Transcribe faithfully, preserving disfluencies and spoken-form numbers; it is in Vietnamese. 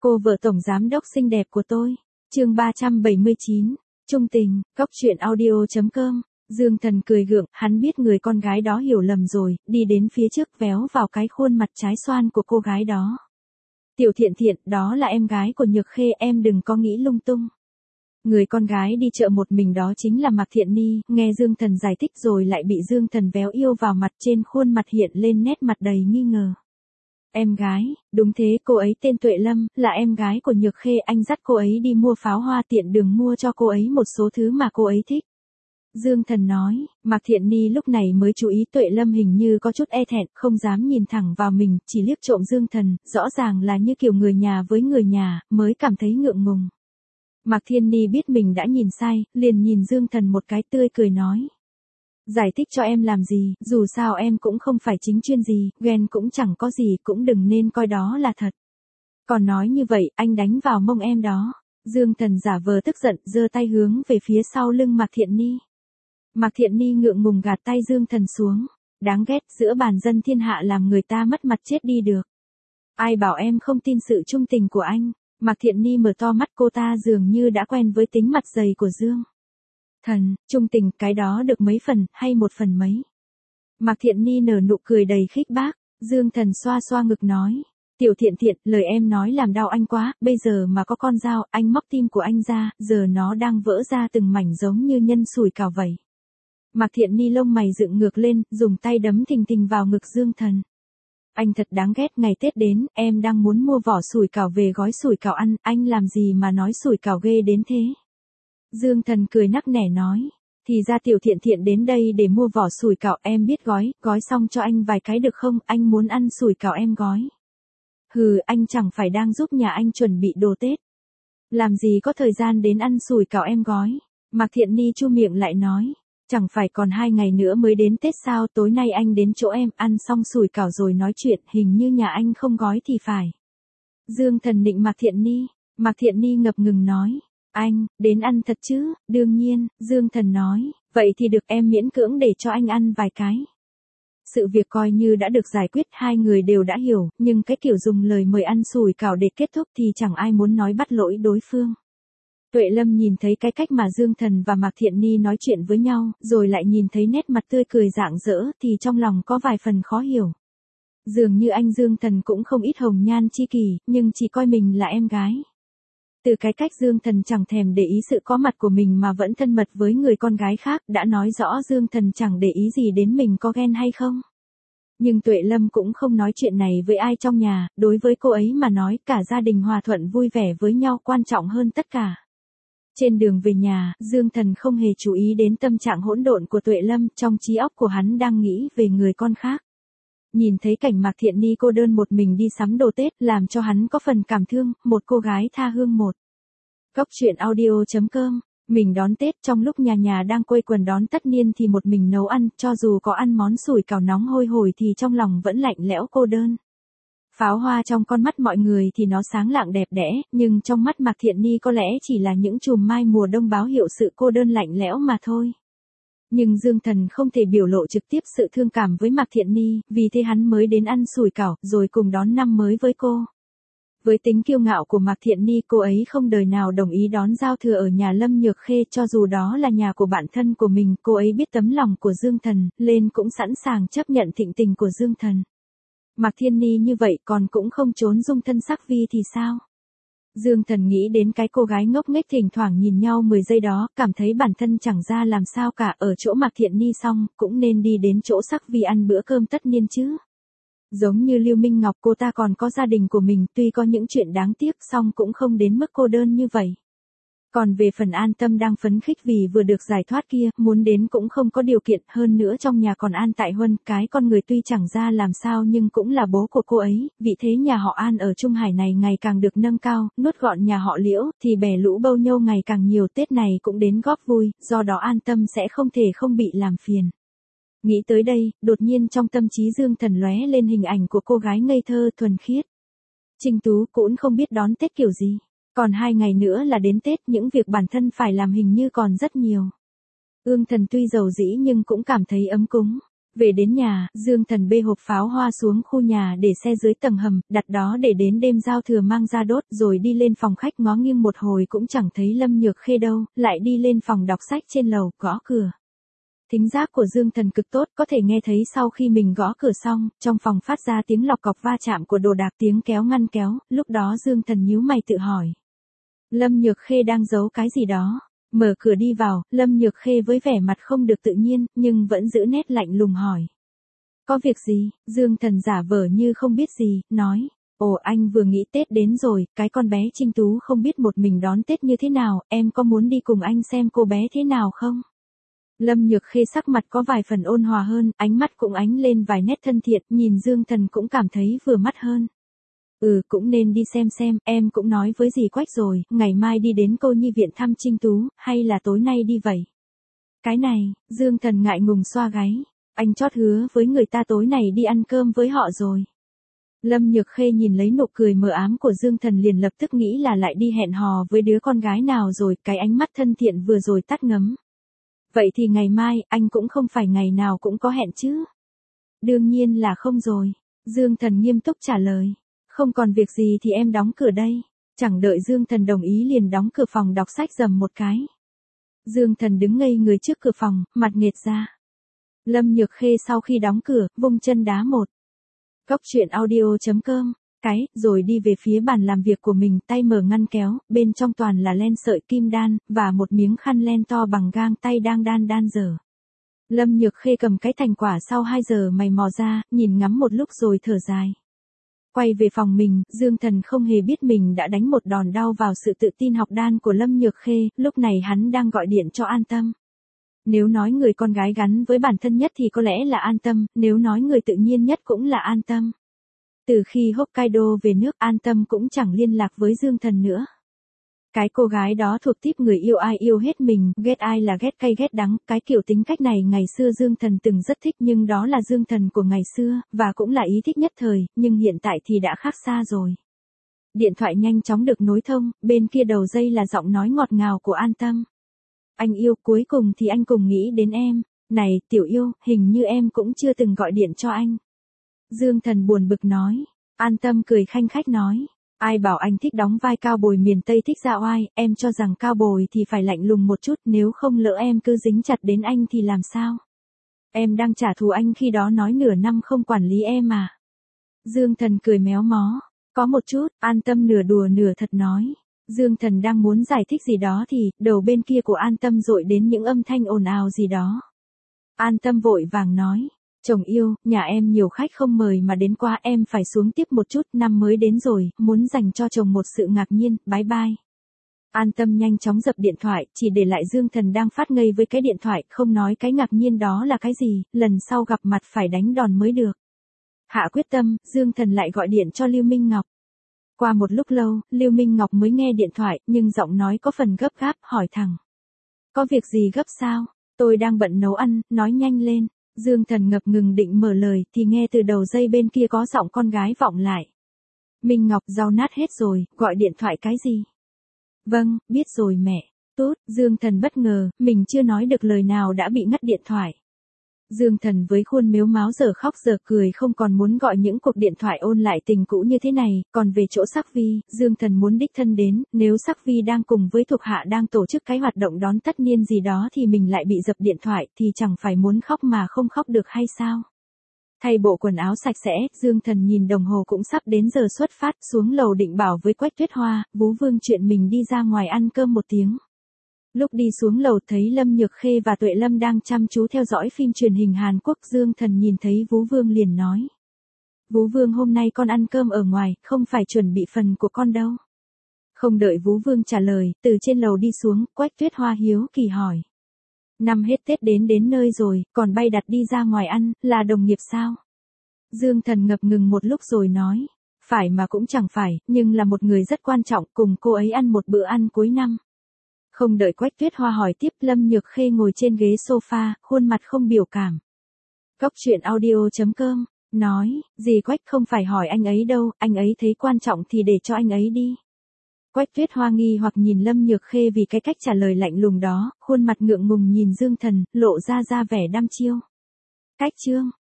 Cô vợ tổng giám đốc xinh đẹp của tôi. Chương ba trăm bảy mươi chín. Trung tình, góc truyện audio chấm com. Dương Thần cười gượng, hắn biết người con gái đó hiểu lầm rồi, đi đến phía trước véo vào cái khuôn mặt trái xoan của cô gái đó. Tiểu Thiện Thiện, đó là em gái của Nhược Khê, em đừng có nghĩ lung tung. Người con gái đi chợ một mình đó chính là Mạc Thiện Ni, nghe Dương Thần giải thích rồi lại bị Dương Thần véo yêu vào mặt, trên khuôn mặt hiện lên nét mặt đầy nghi ngờ. Em gái, đúng thế, cô ấy tên Tuệ Lâm, là em gái của Nhược Khê, anh dắt cô ấy đi mua pháo hoa, tiện đường mua cho cô ấy một số thứ mà cô ấy thích. Dương Thần nói. Mạc Thiện Ni lúc này mới chú ý Tuệ Lâm hình như có chút e thẹn, không dám nhìn thẳng vào mình, chỉ liếc trộm Dương Thần, rõ ràng là như kiểu người nhà với người nhà, mới cảm thấy ngượng ngùng. Mạc Thiện Ni biết mình đã nhìn sai, liền nhìn Dương Thần một cái, tươi cười nói. Giải thích cho em làm gì, dù sao em cũng không phải chính chuyên gì, ghen cũng chẳng có gì, cũng đừng nên coi đó là thật. Còn nói như vậy, anh đánh vào mông em đó. Dương Thần giả vờ tức giận, giơ tay hướng về phía sau lưng Mạc Thiện Ni. Mạc Thiện Ni ngượng ngùng gạt tay Dương Thần xuống. Đáng ghét, giữa bàn dân thiên hạ làm người ta mất mặt chết đi được. Ai bảo em không tin sự trung tình của anh. Mạc Thiện Ni mở to mắt, cô ta dường như đã quen với tính mặt dày của Dương Thần, trung tình, cái đó được mấy phần, hay một phần mấy. Mạc Thiện Ni nở nụ cười đầy khích bác. Dương Thần xoa xoa ngực nói. Tiểu Thiện Thiện, lời em nói làm đau anh quá, bây giờ mà có con dao, anh móc tim của anh ra, giờ nó đang vỡ ra từng mảnh giống như nhân sủi cảo vậy. Mạc Thiện Ni lông mày dựng ngược lên, dùng tay đấm thình thình vào ngực Dương Thần. Anh thật đáng ghét, ngày Tết đến, em đang muốn mua vỏ sủi cảo về gói sủi cảo ăn, anh làm gì mà nói sủi cảo ghê đến thế. Dương Thần cười nắc nẻ nói. Thì ra Tiểu Thiện Thiện đến đây để mua vỏ sủi cảo, em biết gói, gói xong cho anh vài cái được không, anh muốn ăn sủi cảo em gói. Hừ, anh chẳng phải đang giúp nhà anh chuẩn bị đồ Tết. Làm gì có thời gian đến ăn sủi cảo em gói. Mạc Thiện Ni chu miệng lại nói. Chẳng phải còn hai ngày nữa mới đến Tết sao, tối nay anh đến chỗ em, ăn xong sủi cảo rồi nói chuyện, hình như nhà anh không gói thì phải. Dương Thần nịnh Mạc Thiện Ni. Mạc Thiện Ni ngập ngừng nói. Anh, đến ăn thật chứ, đương nhiên, Dương Thần nói, vậy thì được, em miễn cưỡng để cho anh ăn vài cái. Sự việc coi như đã được giải quyết, hai người đều đã hiểu, nhưng cái kiểu dùng lời mời ăn sủi cảo để kết thúc thì chẳng ai muốn nói bắt lỗi đối phương. Tuệ Lâm nhìn thấy cái cách mà Dương Thần và Mạc Thiện Ni nói chuyện với nhau, rồi lại nhìn thấy nét mặt tươi cười rạng rỡ thì trong lòng có vài phần khó hiểu. Dường như anh Dương Thần cũng không ít hồng nhan chi kỷ, nhưng chỉ coi mình là em gái. Từ cái cách Dương Thần chẳng thèm để ý sự có mặt của mình mà vẫn thân mật với người con gái khác, đã nói rõ Dương Thần chẳng để ý gì đến mình có ghen hay không. Nhưng Tuệ Lâm cũng không nói chuyện này với ai trong nhà, đối với cô ấy mà nói cả gia đình hòa thuận vui vẻ với nhau quan trọng hơn tất cả. Trên đường về nhà, Dương Thần không hề chú ý đến tâm trạng hỗn độn của Tuệ Lâm, trong trí óc của hắn đang nghĩ về người con khác. Nhìn thấy cảnh Mạc Thiện Ni cô đơn một mình đi sắm đồ Tết, làm cho hắn có phần cảm thương, một cô gái tha hương một. Góc truyện audio chấm com. Mình đón Tết, trong lúc nhà nhà đang quây quần đón tất niên thì một mình nấu ăn, cho dù có ăn món sủi cảo nóng hôi hổi thì trong lòng vẫn lạnh lẽo cô đơn. Pháo hoa trong con mắt mọi người thì nó sáng lạng đẹp đẽ, nhưng trong mắt Mạc Thiện Ni có lẽ chỉ là những chùm mai mùa đông báo hiệu sự cô đơn lạnh lẽo mà thôi. Nhưng Dương Thần không thể biểu lộ trực tiếp sự thương cảm với Mạc Thiện Ni, vì thế hắn mới đến ăn sủi cảo, rồi cùng đón năm mới với cô. Với tính kiêu ngạo của Mạc Thiện Ni, cô ấy không đời nào đồng ý đón giao thừa ở nhà Lâm Nhược Khê, cho dù đó là nhà của bạn thân của mình, cô ấy biết tấm lòng của Dương Thần, lên cũng sẵn sàng chấp nhận thịnh tình của Dương Thần. Mạc Thiện Ni như vậy còn cũng không trốn dung thân sắc vi thì sao? Dương Thần nghĩ đến cái cô gái ngốc nghếch thỉnh thoảng nhìn nhau mười giây đó, cảm thấy bản thân chẳng ra làm sao cả, ở chỗ Mạc Thiện Ni xong, cũng nên đi đến chỗ sắc vi ăn bữa cơm tất niên chứ. Giống như Lưu Minh Ngọc, cô ta còn có gia đình của mình, tuy có những chuyện đáng tiếc song cũng không đến mức cô đơn như vậy. Còn về phần An Tâm đang phấn khích vì vừa được giải thoát kia, muốn đến cũng không có điều kiện, hơn nữa trong nhà còn An Tại Huân, cái con người tuy chẳng ra làm sao nhưng cũng là bố của cô ấy, vị thế nhà họ An ở Trung Hải này ngày càng được nâng cao, nuốt gọn nhà họ Liễu, thì bè lũ bâu nhâu ngày càng nhiều, Tết này cũng đến góp vui, do đó An Tâm sẽ không thể không bị làm phiền. Nghĩ tới đây, đột nhiên trong tâm trí Dương Thần lóe lên hình ảnh của cô gái ngây thơ thuần khiết. Trình Tú cũng không biết đón Tết kiểu gì. Còn hai ngày nữa là đến Tết, những việc bản thân phải làm hình như còn rất nhiều. Ương Thần tuy giàu dĩ nhưng cũng cảm thấy ấm cúng. Về đến nhà, Dương Thần bê hộp pháo hoa xuống khu nhà để xe dưới tầng hầm, đặt đó để đến đêm giao thừa mang ra đốt, rồi đi lên phòng khách ngó nghiêng một hồi cũng chẳng thấy Lâm Nhược Khê đâu, lại đi lên phòng đọc sách trên lầu, gõ cửa. Thính giác của Dương Thần cực tốt, có thể nghe thấy sau khi mình gõ cửa xong, trong phòng phát ra tiếng lọc cọc va chạm của đồ đạc, tiếng kéo ngăn kéo, lúc đó Dương Thần nhíu mày tự hỏi. Lâm Nhược Khê đang giấu cái gì đó. Mở cửa đi vào, Lâm Nhược Khê với vẻ mặt không được tự nhiên, nhưng vẫn giữ nét lạnh lùng hỏi. Có việc gì? Dương Thần giả vờ như không biết gì, nói. Ồ, anh vừa nghĩ Tết đến rồi, cái con bé Trinh Tú không biết một mình đón Tết như thế nào, em có muốn đi cùng anh xem cô bé thế nào không? Lâm Nhược Khê sắc mặt có vài phần ôn hòa hơn, ánh mắt cũng ánh lên vài nét thân thiện, nhìn Dương Thần cũng cảm thấy vừa mắt hơn. Ừ, cũng nên đi xem xem, em cũng nói với dì Quách rồi, ngày mai đi đến cô nhi viện thăm Trinh Tú, hay là tối nay đi vậy? Cái này, Dương Thần ngại ngùng xoa gáy, anh chót hứa với người ta tối này đi ăn cơm với họ rồi. Lâm Nhược Khê nhìn lấy nụ cười mờ ám của Dương Thần liền lập tức nghĩ là lại đi hẹn hò với đứa con gái nào rồi, cái ánh mắt thân thiện vừa rồi tắt ngấm. Vậy thì ngày mai, anh cũng không phải ngày nào cũng có hẹn chứ? Đương nhiên là không rồi. Dương Thần nghiêm túc trả lời. Không còn việc gì thì em đóng cửa đây. Chẳng đợi Dương Thần đồng ý liền đóng cửa phòng đọc sách rầm một cái. Dương Thần đứng ngây người trước cửa phòng, mặt nghệt ra. Lâm Nhược Khê sau khi đóng cửa, vung chân đá một. Cốc truyện audio chấm com, cái, rồi đi về phía bàn làm việc của mình, tay mở ngăn kéo, bên trong toàn là len sợi kim đan, và một miếng khăn len to bằng gang tay đang đan đan dở. Lâm Nhược Khê cầm cái thành quả sau hai giờ mày mò ra, nhìn ngắm một lúc rồi thở dài. Quay về phòng mình, Dương Thần không hề biết mình đã đánh một đòn đau vào sự tự tin học đan của Lâm Nhược Khê, lúc này hắn đang gọi điện cho An Tâm. Nếu nói người con gái gắn với bản thân nhất thì có lẽ là An Tâm, nếu nói người tự nhiên nhất cũng là An Tâm. Từ khi Hokkaido về nước, An Tâm cũng chẳng liên lạc với Dương Thần nữa. Cái cô gái đó thuộc típ người yêu ai yêu hết mình, ghét ai là ghét cay ghét đắng, cái kiểu tính cách này ngày xưa Dương Thần từng rất thích nhưng đó là Dương Thần của ngày xưa, và cũng là ý thích nhất thời, nhưng hiện tại thì đã khác xa rồi. Điện thoại nhanh chóng được nối thông, bên kia đầu dây là giọng nói ngọt ngào của An Tâm. Anh yêu, cuối cùng thì anh cùng nghĩ đến em. Này, tiểu yêu, hình như em cũng chưa từng gọi điện cho anh. Dương Thần buồn bực nói. An Tâm cười khanh khách nói. Ai bảo anh thích đóng vai cao bồi miền Tây thích dạ oai, em cho rằng cao bồi thì phải lạnh lùng một chút, nếu không lỡ em cứ dính chặt đến anh thì làm sao? Em đang trả thù anh khi đó nói nửa năm không quản lý em à? Dương Thần cười méo mó. Có một chút, An Tâm nửa đùa nửa thật nói. Dương Thần đang muốn giải thích gì đó thì, đầu bên kia của An Tâm dội đến những âm thanh ồn ào gì đó. An Tâm vội vàng nói. Chồng yêu, nhà em nhiều khách không mời mà đến qua, em phải xuống tiếp một chút, năm mới đến rồi, muốn dành cho chồng một sự ngạc nhiên, bye bye. An Tâm nhanh chóng dập điện thoại, chỉ để lại Dương Thần đang phát ngây với cái điện thoại, không nói cái ngạc nhiên đó là cái gì, lần sau gặp mặt phải đánh đòn mới được. Hạ quyết tâm, Dương Thần lại gọi điện cho Lưu Minh Ngọc. Qua một lúc lâu, Lưu Minh Ngọc mới nghe điện thoại, nhưng giọng nói có phần gấp gáp, hỏi thẳng. Có việc gì gấp sao? Tôi đang bận nấu ăn, nói nhanh lên. Dương Thần ngập ngừng định mở lời, thì nghe từ đầu dây bên kia có giọng con gái vọng lại. Minh Ngọc, rau nát hết rồi, gọi điện thoại cái gì? Vâng, biết rồi mẹ. Tốt, Dương Thần bất ngờ, mình chưa nói được lời nào đã bị ngắt điện thoại. Dương Thần với khuôn mếu máo giờ khóc giờ cười không còn muốn gọi những cuộc điện thoại ôn lại tình cũ như thế này, còn về chỗ Sắc Vi, Dương Thần muốn đích thân đến, nếu Sắc Vi đang cùng với thuộc hạ đang tổ chức cái hoạt động đón tất niên gì đó thì mình lại bị dập điện thoại thì chẳng phải muốn khóc mà không khóc được hay sao? Thay bộ quần áo sạch sẽ, Dương Thần nhìn đồng hồ cũng sắp đến giờ xuất phát, xuống lầu định bảo với Quách Tuyết Hoa, Vú Vương chuyện mình đi ra ngoài ăn cơm một tiếng. Lúc đi xuống lầu thấy Lâm Nhược Khê và Tuệ Lâm đang chăm chú theo dõi phim truyền hình Hàn Quốc, Dương Thần nhìn thấy Vú Vương liền nói. Vú Vương hôm nay con ăn cơm ở ngoài, không phải chuẩn bị phần của con đâu. Không đợi Vú Vương trả lời, từ trên lầu đi xuống, Quách Tuyết Hoa hiếu kỳ hỏi. Năm hết Tết đến đến nơi rồi, còn bay đặt đi ra ngoài ăn, là đồng nghiệp sao? Dương Thần ngập ngừng một lúc rồi nói. Phải mà cũng chẳng phải, nhưng là một người rất quan trọng, cùng cô ấy ăn một bữa ăn cuối năm. Không đợi Quách Tuyết Hoa hỏi tiếp, Lâm Nhược Khê ngồi trên ghế sofa, khuôn mặt không biểu cảm. Cốc truyện audio chấm com, nói, gì Quách không phải hỏi anh ấy đâu, anh ấy thấy quan trọng thì để cho anh ấy đi. Quách Tuyết Hoa nghi hoặc nhìn Lâm Nhược Khê vì cái cách trả lời lạnh lùng đó, khuôn mặt ngượng ngùng nhìn Dương Thần, lộ ra ra vẻ đăm chiêu. Cách chương